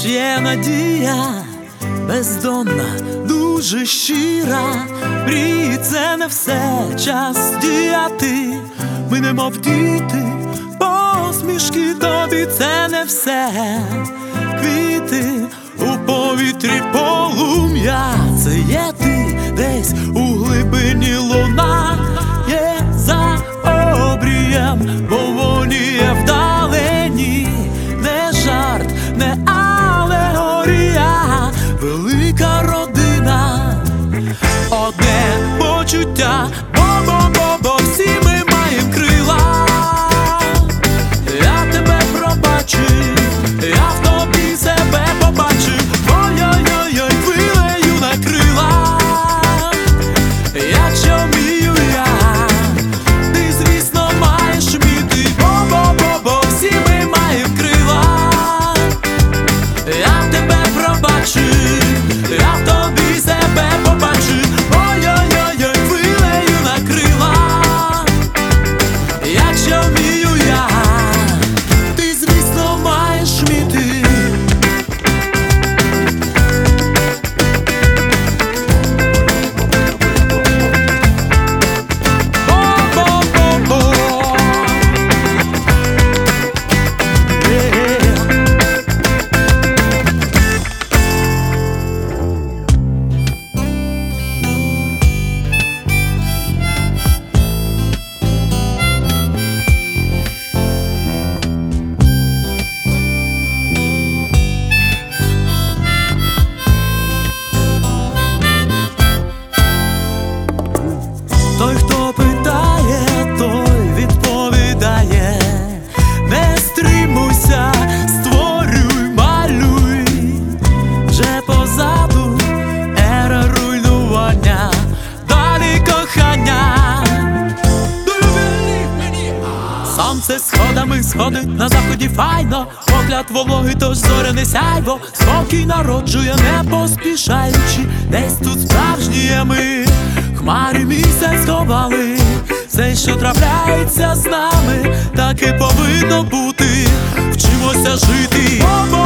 Є надія бездонна, дуже щира. Мрії — це не все, час діяти. Ми немов діти, посмішки тобі — це не все. Квіти у повітрі, полум'я — це є ти, десь у глибині луна. Є за обрієм, поволіє вдалині. Не жарт, не алегорія, велика родина, одне почуття. Бо-бо-бо-бо, всі ми маєм крила. Я тебе пробачив, я в тобі себе побачив. Ой-ой-ой, хвилею накрила. Якщо вмію я, ти, звісно, маєш вміти. Бо-бо-бо-бо, всі ми маєм крила. Я тебе пробачив, я в тобі себе побачив. Ой-ой-ой, хвилею накрила. Якщо вмію я, ти, звісно, маєш вміти. Той, хто питає, той відповідає. Не стримуйся, створюй, малюй. Вже позаду ера руйнування, далі кохання. Сонце сходами сходить, на заході файно. Погляд вологий, тож зоряне сяйво. Спокій народжує, не поспішаючи. Десь тут справжні ми. Хмарі місяць сховали. Все, що трапляється з нами, так і повинно бути. Вчимося жити.